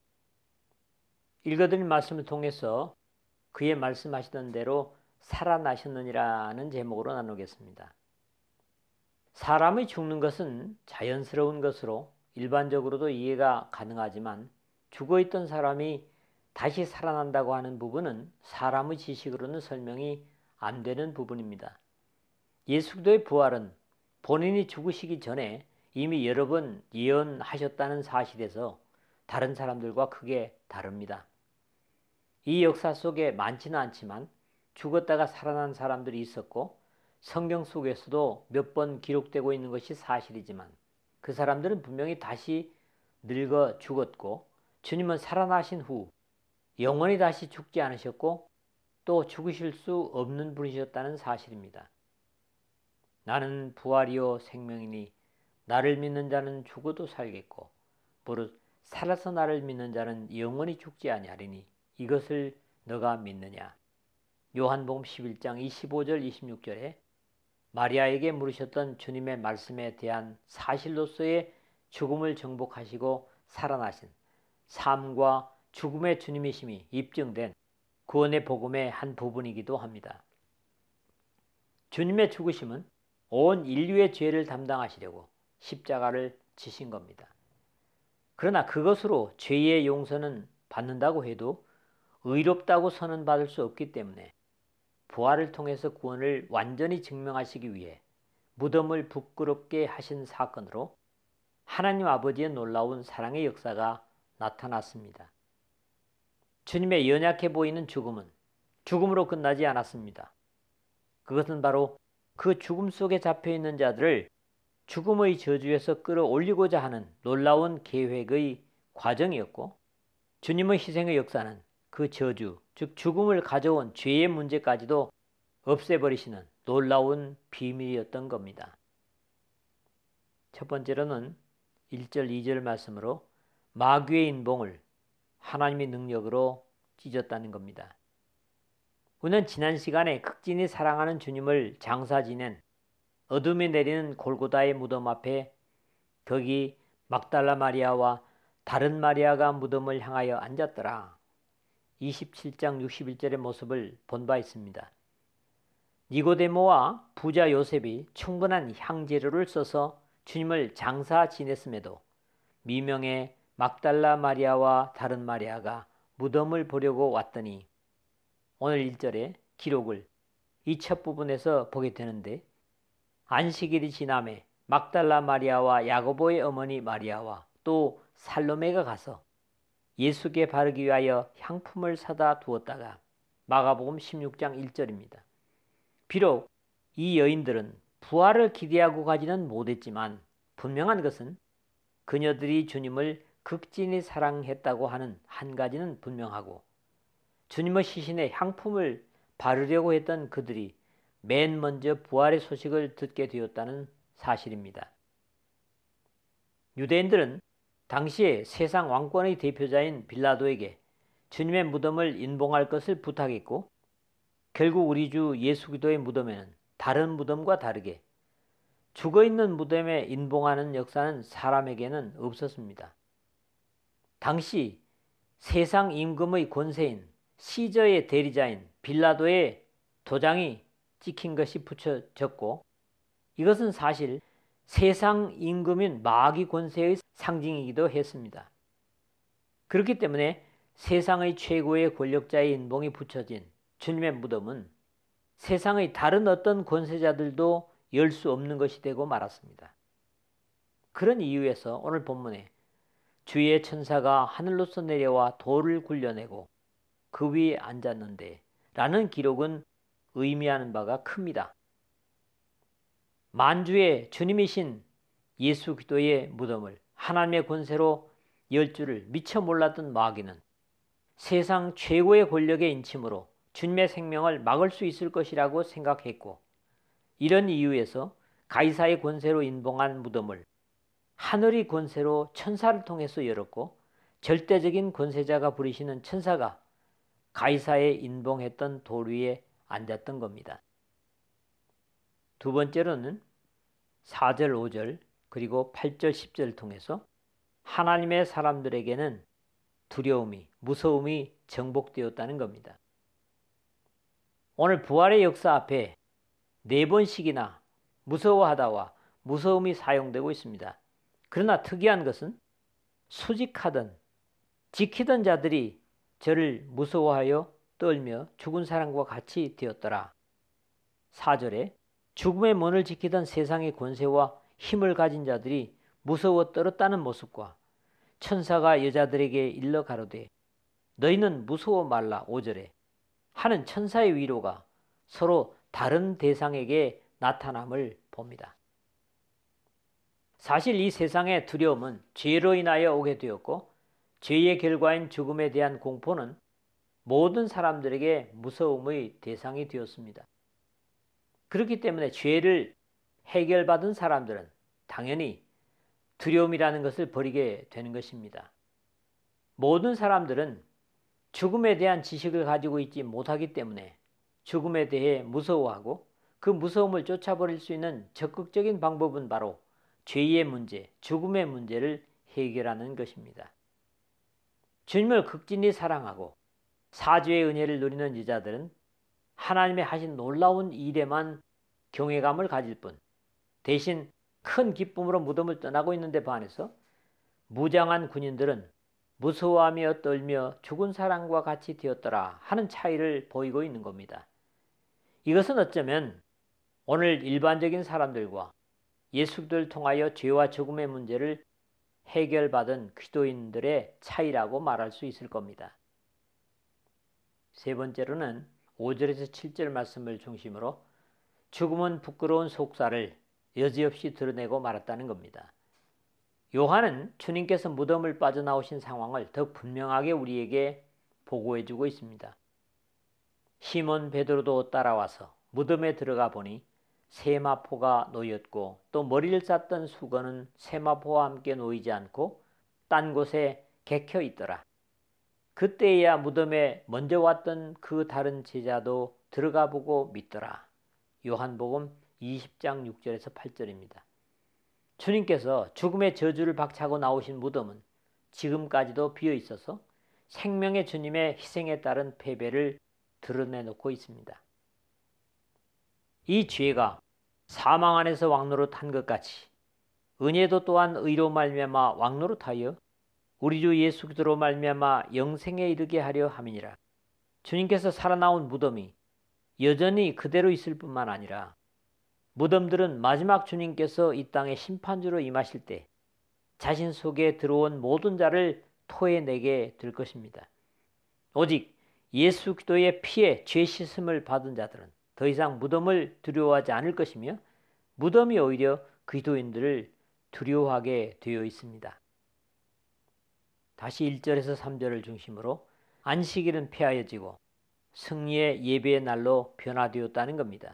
읽어드린 말씀을 통해서 그의 말씀하시던 대로 살아나셨느니라는 제목으로 나누겠습니다. 사람이 죽는 것은 자연스러운 것으로 일반적으로도 이해가 가능하지만 죽어있던 사람이 다시 살아난다고 하는 부분은 사람의 지식으로는 설명이 안 되는 부분입니다. 예수 그리스도의 부활은 본인이 죽으시기 전에 이미 여러 번 예언하셨다는 사실에서 다른 사람들과 크게 다릅니다. 이 역사 속에 많지는 않지만 죽었다가 살아난 사람들이 있었고 성경 속에서도 몇 번 기록되고 있는 것이 사실이지만 그 사람들은 분명히 다시 늙어 죽었고 주님은 살아나신 후 영원히 다시 죽지 않으셨고 또 죽으실 수 없는 분이셨다는 사실입니다. 나는 부활이요 생명이니 나를 믿는 자는 죽어도 살겠고 무릇 살아서 나를 믿는 자는 영원히 죽지 아니하리니 이것을 너가 믿느냐. 요한복음 십일 장 이십오 절 이십육 절에 마리아에게 물으셨던 주님의 말씀에 대한 사실로서의 죽음을 정복하시고 살아나신 삶과 죽음의 주님이심이 입증된 구원의 복음의 한 부분이기도 합니다. 주님의 죽으심은 온 인류의 죄를 담당하시려고 십자가를 지신 겁니다. 그러나 그것으로 죄의 용서는 받는다고 해도 의롭다고 선언받을 수 없기 때문에 부활을 통해서 구원을 완전히 증명하시기 위해 무덤을 부끄럽게 하신 사건으로 하나님 아버지의 놀라운 사랑의 역사가 나타났습니다. 주님의 연약해 보이는 죽음은 죽음으로 끝나지 않았습니다. 그것은 바로 그 죽음 속에 잡혀있는 자들을 죽음의 저주에서 끌어올리고자 하는 놀라운 계획의 과정이었고, 주님의 희생의 역사는 그 저주, 즉 죽음을 가져온 죄의 문제까지도 없애버리시는 놀라운 비밀이었던 겁니다. 첫 번째로는 일 절 이 절 말씀으로 마귀의 인봉을 하나님의 능력으로 찢었다는 겁니다. 우리는 지난 시간에 극진히 사랑하는 주님을 장사 지낸 어둠이 내리는 골고다의 무덤 앞에 거기 막달라 마리아와 다른 마리아가 무덤을 향하여 앉았더라. 이십칠 장 육십일 절의 모습을 본 바 있습니다. 니고데모와 부자 요셉이 충분한 향재료를 써서 주님을 장사 지냈음에도 미명의 막달라 마리아와 다른 마리아가 무덤을 보려고 왔더니 오늘 일 절의 기록을 이 첫 부분에서 보게 되는데, 안식일이 지남에 막달라 마리아와 야고보의 어머니 마리아와 또 살로메가 가서 예수께 바르기 위하여 향품을 사다 두었다가, 마가복음 십육 장 일 절입니다. 비록 이 여인들은 부활을 기대하고 가지는 못했지만 분명한 것은 그녀들이 주님을 극진히 사랑했다고 하는 한 가지는 분명하고, 주님의 시신에 향품을 바르려고 했던 그들이 맨 먼저 부활의 소식을 듣게 되었다는 사실입니다. 유대인들은 당시에 세상 왕권의 대표자인 빌라도에게 주님의 무덤을 인봉할 것을 부탁했고, 결국 우리 주 예수 그리스도의 무덤에는 다른 무덤과 다르게 죽어있는 무덤에 인봉하는 역사는 사람에게는 없었습니다. 당시 세상 임금의 권세인 시저의 대리자인 빌라도의 도장이 찍힌 것이 붙여졌고, 이것은 사실 세상 임금인 마귀 권세의 상징이기도 했습니다. 그렇기 때문에 세상의 최고의 권력자의 인봉이 붙여진 주님의 무덤은 세상의 다른 어떤 권세자들도 열 수 없는 것이 되고 말았습니다. 그런 이유에서 오늘 본문에 주의 천사가 하늘로서 내려와 돌을 굴려내고 그 위에 앉았는데 라는 기록은 의미하는 바가 큽니다. 만주의 주님이신 예수 그리스도의 무덤을 하나님의 권세로 열 줄을 미처 몰랐던 마귀는 세상 최고의 권력의 인침으로 주님의 생명을 막을 수 있을 것이라고 생각했고, 이런 이유에서 가이사의 권세로 인봉한 무덤을 하늘의 권세로 천사를 통해서 열었고, 절대적인 권세자가 부리시는 천사가 가이사에 인봉했던 돌 위에 앉았던 겁니다. 두 번째로는 사 절 오 절 그리고 팔 절 십 절을 통해서 하나님의 사람들에게는 두려움이, 무서움이 정복되었다는 겁니다. 오늘 부활의 역사 앞에 네 번씩이나 무서워하다와 무서움이 사용되고 있습니다. 그러나 특이한 것은 수직하던 지키던 자들이 저를 무서워하여 떨며 죽은 사람과 같이 되었더라. 사 절에 죽음의 문을 지키던 세상의 권세와 힘을 가진 자들이 무서워 떨었다는 모습과 천사가 여자들에게 일러 가로되 너희는 무서워 말라 오 절에 하는 천사의 위로가 서로 다른 대상에게 나타남을 봅니다. 사실 이 세상의 두려움은 죄로 인하여 오게 되었고, 죄의 결과인 죽음에 대한 공포는 모든 사람들에게 무서움의 대상이 되었습니다. 그렇기 때문에 죄를 해결받은 사람들은 당연히 두려움이라는 것을 버리게 되는 것입니다. 모든 사람들은 죽음에 대한 지식을 가지고 있지 못하기 때문에 죽음에 대해 무서워하고 그 무서움을 쫓아버릴 수 있는 적극적인 방법은 바로 죄의 문제, 죽음의 문제를 해결하는 것입니다. 주님을 극진히 사랑하고 사죄의 은혜를 누리는 여자들은 하나님의 하신 놀라운 일에만 경외감을 가질 뿐 대신 큰 기쁨으로 무덤을 떠나고 있는데 반해서 무장한 군인들은 무서워하며 떨며 죽은 사람과 같이 되었더라 하는 차이를 보이고 있는 겁니다. 이것은 어쩌면 오늘 일반적인 사람들과 예수를 통하여 죄와 죽음의 문제를 해결받은 기도인들의 차이라고 말할 수 있을 겁니다. 세 번째로는 오 절에서 칠 절 말씀을 중심으로 죽음은 부끄러운 속살을 여지없이 드러내고 말았다는 겁니다. 요한은 주님께서 무덤을 빠져나오신 상황을 더 분명하게 우리에게 보고해주고 있습니다. 시몬 베드로도 따라와서 무덤에 들어가 보니 세마포가 놓였고 또 머리를 쌌던 수건은 세마포와 함께 놓이지 않고 딴 곳에 개켜 있더라. 그때야 무덤에 먼저 왔던 그 다른 제자도 들어가 보고 믿더라. 요한복음 이십 장 육 절에서 팔 절입니다. 주님께서 죽음의 저주를 박차고 나오신 무덤은 지금까지도 비어 있어서 생명의 주님의 희생에 따른 패배를 드러내놓고 있습니다. 이 죄가 사망 안에서 왕노릇한 것 같이 은혜도 또한 의로 말미암아 왕노릇하여 우리 주 예수 그리스도로 말미암아 영생에 이르게 하려 함이니라. 주님께서 살아나온 무덤이 여전히 그대로 있을 뿐만 아니라 무덤들은 마지막 주님께서 이 땅에 심판주로 임하실 때 자신 속에 들어온 모든 자를 토해내게 될 것입니다. 오직 예수 그리스도의 피에 죄 씻음을 받은 자들은 더 이상 무덤을 두려워하지 않을 것이며 무덤이 오히려 그리스도인들을 두려워하게 되어 있습니다. 다시 일 절에서 삼 절을 중심으로 안식일은 폐하여지고 승리의 예배의 날로 변화되었다는 겁니다.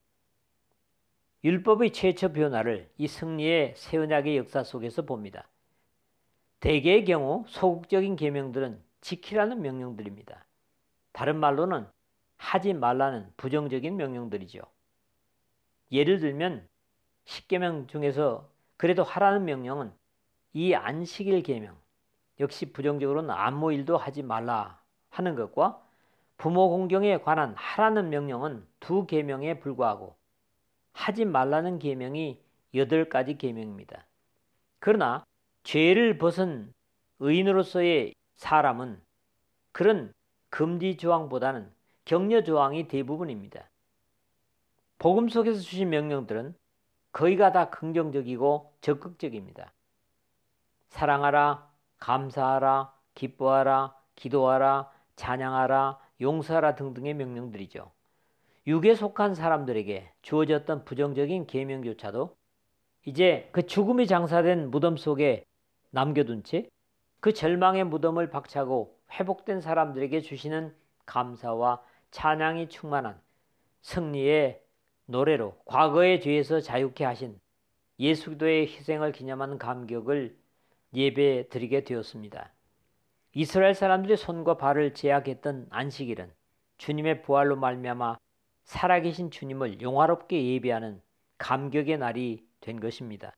율법의 최초 변화를 이 승리의 새 언약의 역사 속에서 봅니다. 대개의 경우 소극적인 계명들은 지키라는 명령들입니다. 다른 말로는 하지 말라는 부정적인 명령들이죠. 예를 들면 십계명 중에서 그래도 하라는 명령은 이 안식일 계명, 역시 부정적으로는 아무 일도 하지 말라 하는 것과 부모 공경에 관한 하라는 명령은 두 계명에 불과하고 하지 말라는 계명이 여덟 가지 계명입니다. 그러나 죄를 벗은 의인으로서의 사람은 그런 금지 조항보다는 격려 조항이 대부분입니다. 복음 속에서 주신 명령들은 거의가 다 긍정적이고 적극적입니다. 사랑하라, 감사하라, 기뻐하라, 기도하라, 찬양하라, 용서하라 등등의 명령들이죠. 육에 속한 사람들에게 주어졌던 부정적인 계명조차도 이제 그 죽음이 장사된 무덤 속에 남겨둔 채 그 절망의 무덤을 박차고 회복된 사람들에게 주시는 감사와 찬양이 충만한 승리의 노래로 과거의 죄에서 자유케 하신 예수 그리스도의 희생을 기념하는 감격을 예배 드리게 되었습니다. 이스라엘 사람들의 손과 발을 제약했던 안식일은 주님의 부활로 말미암아 살아계신 주님을 영화롭게 예배하는 감격의 날이 된 것입니다.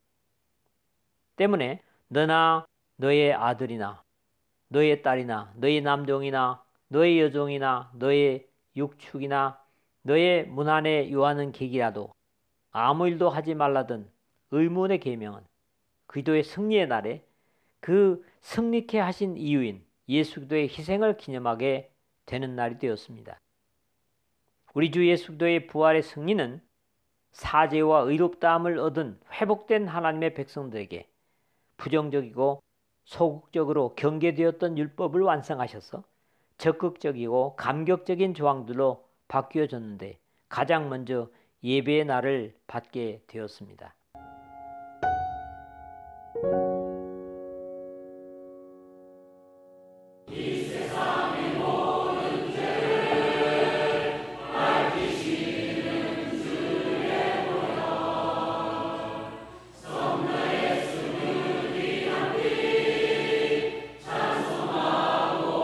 때문에 너나 너의 아들이나 너의 딸이나 너의 남종이나 너의 여종이나 너의 육축이나 너의 문 안에 요하는 객이라도 아무 일도 하지 말라던 의문의 계명은 그리스도의 승리의 날에 그 승리케 하신 이유인 예수 그리스도의 희생을 기념하게 되는 날이 되었습니다. 우리 주 예수 그리스도의 부활의 승리는 사죄와 의롭다함을 얻은 회복된 하나님의 백성들에게 부정적이고 소극적으로 경계되었던 율법을 완성하셔서 적극적이고 감격적인 조항들로 바뀌어졌는데 가장 먼저 예배의 날을 받게 되었습니다.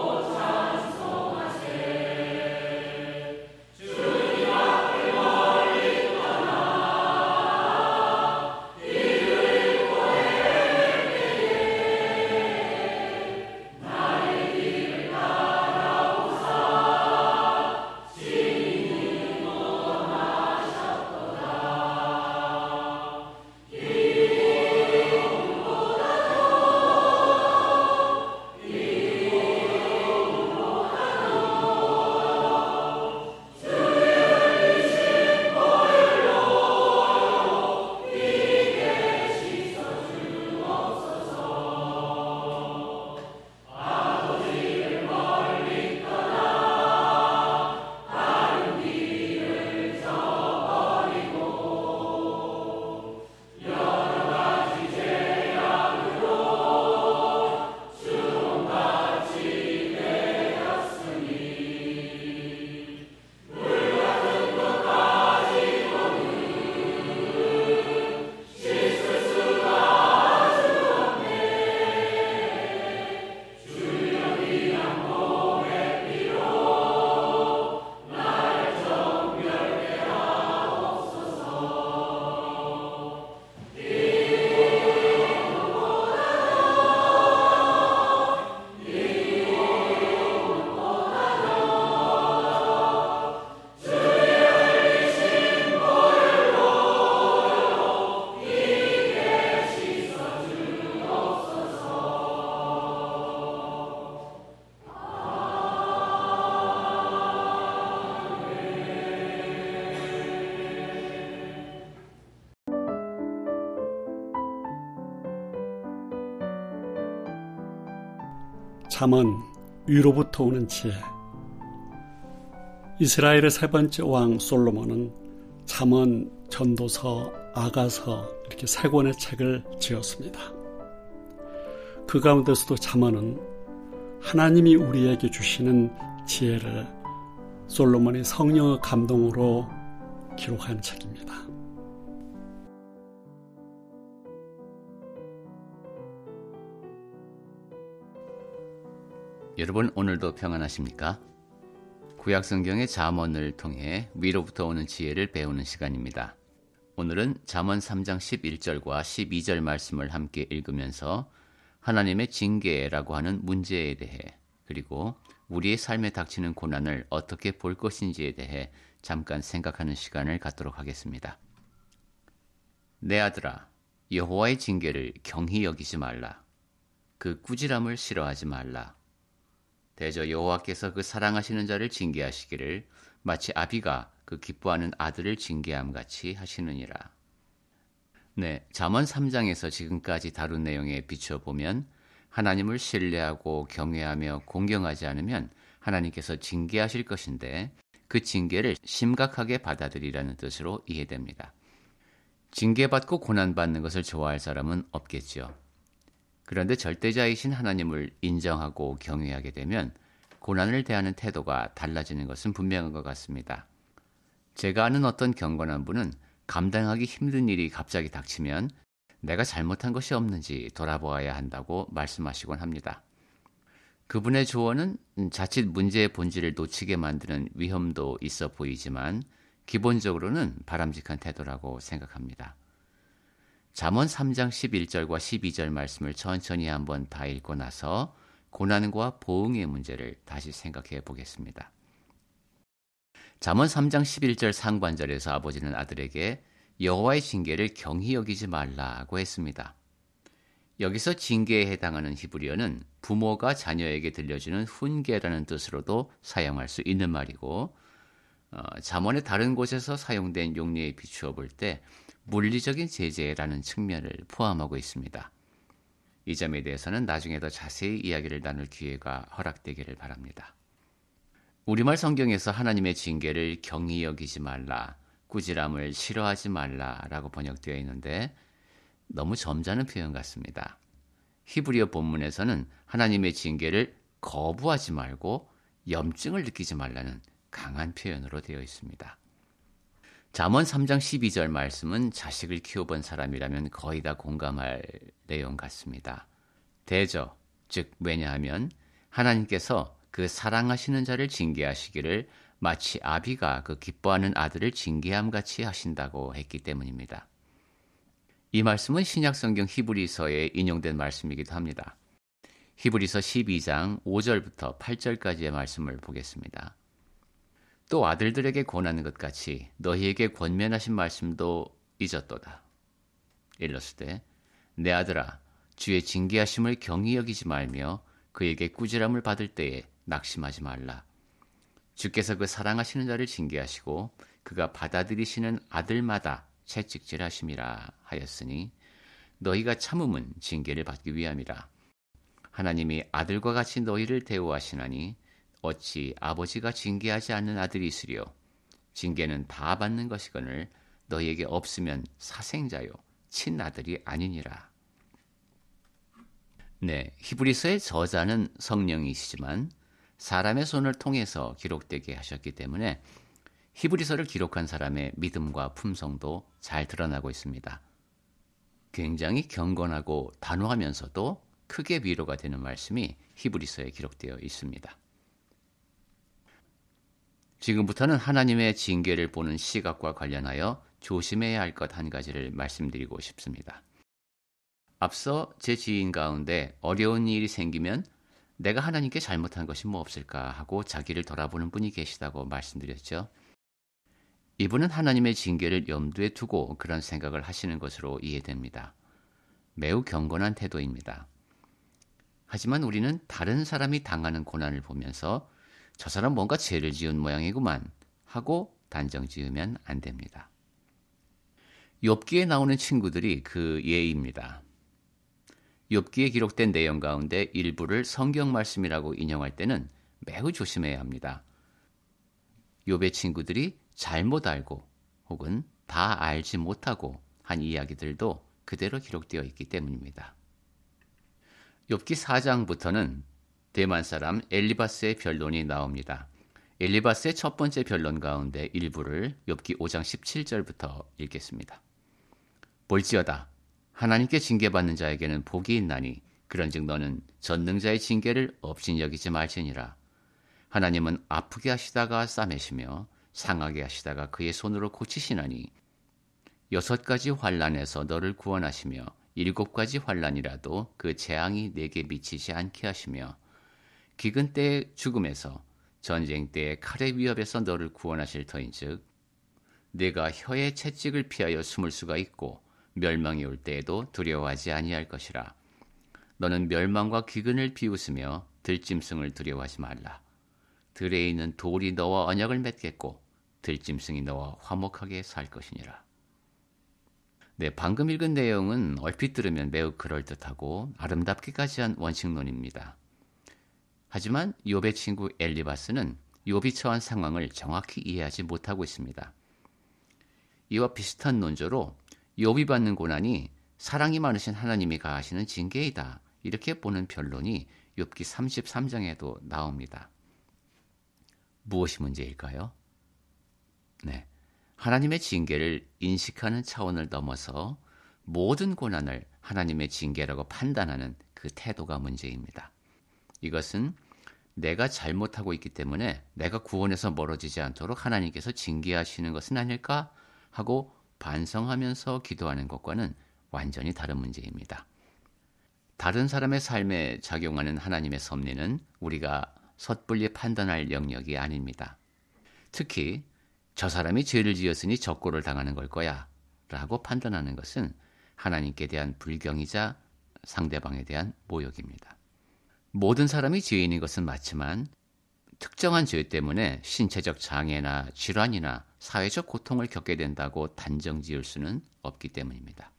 주님 앞에 잠언 위로부터 오는 지혜. 이스라엘의 세 번째 왕 솔로몬은 잠언, 전도서, 아가서 이렇게 세 권의 책을 지었습니다. 그 가운데서도 잠언은 하나님이 우리에게 주시는 지혜를 솔로몬이 성령의 감동으로 기록한 책입니다. 여러분, 오늘도 평안하십니까? 구약성경의 잠언을 통해 위로부터 오는 지혜를 배우는 시간입니다. 오늘은 잠언 삼 장 십일 절과 십이 절 말씀을 함께 읽으면서 하나님의 징계라고 하는 문제에 대해, 그리고 우리의 삶에 닥치는 고난을 어떻게 볼 것인지에 대해 잠깐 생각하는 시간을 갖도록 하겠습니다. 내 아들아, 여호와의 징계를 경히 여기지 말라. 그 꾸지람을 싫어하지 말라. 대저 여호와께서 그 사랑하시는 자를 징계하시기를 마치 아비가 그 기뻐하는 아들을 징계함 같이 하시느니라. 네, 잠언 삼 장에서 지금까지 다룬 내용에 비춰보면 하나님을 신뢰하고 경외하며 공경하지 않으면 하나님께서 징계하실 것인데 그 징계를 심각하게 받아들이라는 뜻으로 이해됩니다. 징계받고 고난받는 것을 좋아할 사람은 없겠죠. 그런데 절대자이신 하나님을 인정하고 경외하게 되면 고난을 대하는 태도가 달라지는 것은 분명한 것 같습니다. 제가 아는 어떤 경건한 분은 감당하기 힘든 일이 갑자기 닥치면 내가 잘못한 것이 없는지 돌아보아야 한다고 말씀하시곤 합니다. 그분의 조언은 자칫 문제의 본질을 놓치게 만드는 위험도 있어 보이지만 기본적으로는 바람직한 태도라고 생각합니다. 잠언 삼 장 십일 절과 십이 절 말씀을 천천히 한번 다 읽고 나서 고난과 보응의 문제를 다시 생각해 보겠습니다. 잠언 삼 장 십일 절 상반절에서 아버지는 아들에게 여호와의 징계를 경히 여기지 말라고 했습니다. 여기서 징계에 해당하는 히브리어는 부모가 자녀에게 들려주는 훈계라는 뜻으로도 사용할 수 있는 말이고, 어, 잠언의 다른 곳에서 사용된 용례에 비추어 볼 때 물리적인 제재라는 측면을 포함하고 있습니다. 이 점에 대해서는 나중에 더 자세히 이야기를 나눌 기회가 허락되기를 바랍니다. 우리말 성경에서 하나님의 징계를 경히 여기지 말라, 꾸지람을 싫어하지 말라라고 번역되어 있는데 너무 점잖은 표현 같습니다. 히브리어 본문에서는 하나님의 징계를 거부하지 말고 염증을 느끼지 말라는 강한 표현으로 되어 있습니다. 잠언 삼 장 십이 절 말씀은 자식을 키워본 사람이라면 거의 다 공감할 내용 같습니다. 대저, 즉 왜냐하면 하나님께서 그 사랑하시는 자를 징계하시기를 마치 아비가 그 기뻐하는 아들을 징계함같이 하신다고 했기 때문입니다. 이 말씀은 신약성경 히브리서에 인용된 말씀이기도 합니다. 히브리서 십이 장 오 절부터 팔 절까지의 말씀을 보겠습니다. 또 아들들에게 권하는 것 같이 너희에게 권면하신 말씀도 잊었도다. 일렀을 내 아들아, 주의 징계하심을 경히 여기지 말며 그에게 꾸지람을 받을 때에 낙심하지 말라. 주께서 그 사랑하시는 자를 징계하시고 그가 받아들이시는 아들마다 채찍질하심이라 하였으니 너희가 참음은 징계를 받기 위함이라. 하나님이 아들과 같이 너희를 대우하시나니 어찌 아버지가 징계하지 않는 아들이 있으리요. 징계는 다 받는 것이거늘 너희에게 없으면 사생자요 친아들이 아니니라. 네, 히브리서의 저자는 성령이시지만 사람의 손을 통해서 기록되게 하셨기 때문에 히브리서를 기록한 사람의 믿음과 품성도 잘 드러나고 있습니다. 굉장히 경건하고 단호하면서도 크게 위로가 되는 말씀이 히브리서에 기록되어 있습니다. 지금부터는 하나님의 징계를 보는 시각과 관련하여 조심해야 할 것 한 가지를 말씀드리고 싶습니다. 앞서 제 지인 가운데 어려운 일이 생기면 내가 하나님께 잘못한 것이 뭐 없을까 하고 자기를 돌아보는 분이 계시다고 말씀드렸죠. 이분은 하나님의 징계를 염두에 두고 그런 생각을 하시는 것으로 이해됩니다. 매우 경건한 태도입니다. 하지만 우리는 다른 사람이 당하는 고난을 보면서 저 사람 뭔가 죄를 지은 모양이구만 하고 단정 지으면 안 됩니다. 욥기에 나오는 친구들이 그 예입니다. 욥기에 기록된 내용 가운데 일부를 성경 말씀이라고 인용할 때는 매우 조심해야 합니다. 욥의 친구들이 잘못 알고 혹은 다 알지 못하고 한 이야기들도 그대로 기록되어 있기 때문입니다. 욥기 사 장부터는 대만 사람 엘리바스의 변론이 나옵니다. 엘리바스의 첫 번째 변론 가운데 일부를 욥기 오 장 십칠 절부터 읽겠습니다. 볼지어다 하나님께 징계받는 자에게는 복이 있나니 그런즉 너는 전능자의 징계를 없인 여기지 말지니라. 하나님은 아프게 하시다가 싸매시며 상하게 하시다가 그의 손으로 고치시나니 여섯 가지 환난에서 너를 구원하시며 일곱 가지 환난이라도 그 재앙이 내게 미치지 않게 하시며 기근 때의 죽음에서 전쟁 때의 칼의 위협에서 너를 구원하실 터인즉 내가 혀의 채찍을 피하여 숨을 수가 있고 멸망이 올 때에도 두려워하지 아니할 것이라. 너는 멸망과 기근을 비웃으며 들짐승을 두려워하지 말라. 들에 있는 돌이 너와 언약을 맺겠고 들짐승이 너와 화목하게 살 것이니라. 네, 방금 읽은 내용은 얼핏 들으면 매우 그럴듯하고 아름답기까지 한 원칙론입니다. 하지만 욥의 친구 엘리바스는 욥이 처한 상황을 정확히 이해하지 못하고 있습니다. 이와 비슷한 논조로 욥이 받는 고난이 사랑이 많으신 하나님이 가하시는 징계이다, 이렇게 보는 변론이 욥기 삼십삼 장에도 나옵니다. 무엇이 문제일까요? 네, 하나님의 징계를 인식하는 차원을 넘어서 모든 고난을 하나님의 징계라고 판단하는 그 태도가 문제입니다. 이것은 내가 잘못하고 있기 때문에 내가 구원에서 멀어지지 않도록 하나님께서 징계하시는 것은 아닐까 하고 반성하면서 기도하는 것과는 완전히 다른 문제입니다. 다른 사람의 삶에 작용하는 하나님의 섭리는 우리가 섣불리 판단할 영역이 아닙니다. 특히 저 사람이 죄를 지었으니 적고를 당하는 걸 거야 라고 판단하는 것은 하나님께 대한 불경이자 상대방에 대한 모욕입니다. 모든 사람이 죄인인 것은 맞지만 특정한 죄 때문에 신체적 장애나 질환이나 사회적 고통을 겪게 된다고 단정 지을 수는 없기 때문입니다.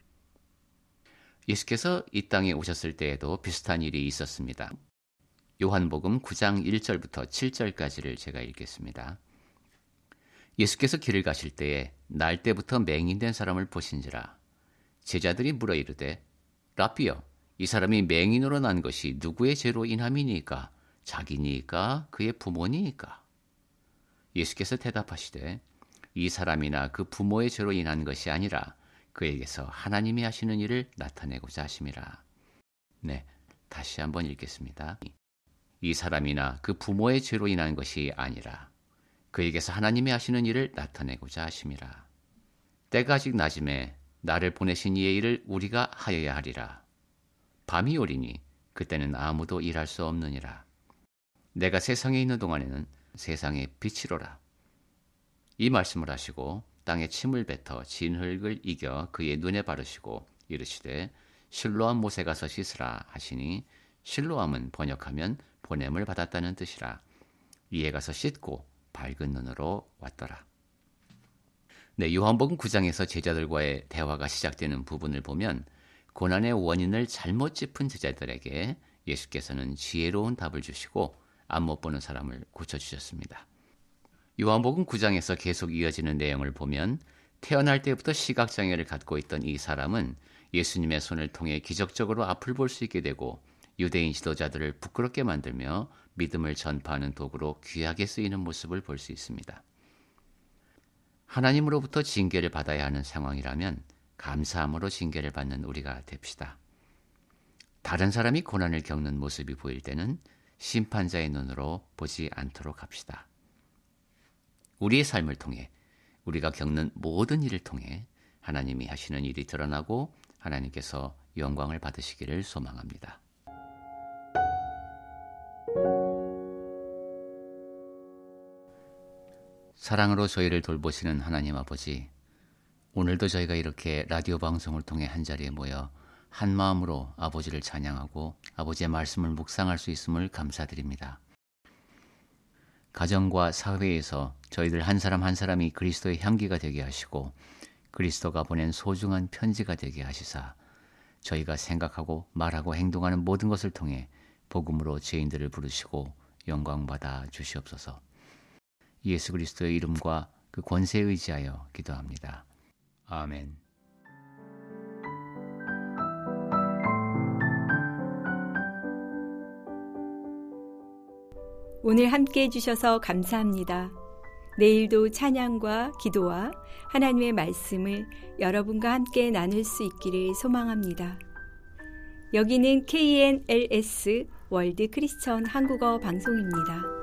예수께서 이 땅에 오셨을 때에도 비슷한 일이 있었습니다. 요한복음 구 장 일 절부터 칠 절까지를 제가 읽겠습니다. 예수께서 길을 가실 때에 날 때부터 맹인된 사람을 보신지라. 제자들이 물어 이르되 라삐여, 이 사람이 맹인으로 난 것이 누구의 죄로 인함이니까? 자기니까 그의 부모니까? 예수께서 대답하시되 이 사람이나 그 부모의 죄로 인한 것이 아니라 그에게서 하나님이 하시는 일을 나타내고자 하심이라. 네, 다시 한번 읽겠습니다. 이 사람이나 그 부모의 죄로 인한 것이 아니라 그에게서 하나님이 하시는 일을 나타내고자 하심이라. 때가 아직 낮음에 나를 보내신 이의 일을 우리가 하여야 하리라. 밤이 오리니 그때는 아무도 일할 수 없느니라. 내가 세상에 있는 동안에는 세상의 빛이로라. 이 말씀을 하시고 땅에 침을 뱉어 진흙을 이겨 그의 눈에 바르시고 이르시되 실로암 못에 가서 씻으라 하시니 실로암은 번역하면 보냄을 받았다는 뜻이라. 이에 가서 씻고 밝은 눈으로 왔더라. 네, 요한복음 구 장에서 제자들과의 대화가 시작되는 부분을 보면 고난의 원인을 잘못 짚은 제자들에게 예수께서는 지혜로운 답을 주시고 안못 보는 사람을 고쳐주셨습니다. 요한복음 구 장에서 계속 이어지는 내용을 보면 태어날 때부터 시각장애를 갖고 있던 이 사람은 예수님의 손을 통해 기적적으로 앞을 볼 수 있게 되고 유대인 지도자들을 부끄럽게 만들며 믿음을 전파하는 도구로 귀하게 쓰이는 모습을 볼 수 있습니다. 하나님으로부터 징계를 받아야 하는 상황이라면 감사함으로 징계를 받는 우리가 됩시다. 다른 사람이 고난을 겪는 모습이 보일 때는 심판자의 눈으로 보지 않도록 합시다. 우리의 삶을 통해 우리가 겪는 모든 일을 통해 하나님이 하시는 일이 드러나고 하나님께서 영광을 받으시기를 소망합니다. 사랑으로 저희를 돌보시는 하나님 아버지, 오늘도 저희가 이렇게 라디오 방송을 통해 한자리에 모여 한 마음으로 아버지를 찬양하고 아버지의 말씀을 묵상할 수 있음을 감사드립니다. 가정과 사회에서 저희들 한 사람 한 사람이 그리스도의 향기가 되게 하시고 그리스도가 보낸 소중한 편지가 되게 하시사 저희가 생각하고 말하고 행동하는 모든 것을 통해 복음으로 죄인들을 부르시고 영광받아 주시옵소서. 예수 그리스도의 이름과 그 권세에 의지하여 기도합니다. 아멘. 오늘 함께 해주셔서 감사합니다. 내일도 찬양과 기도와 하나님의 말씀을 여러분과 함께 나눌 수 있기를 소망합니다. 여기는 케이엔엘에스 월드 크리스천 한국어 방송입니다.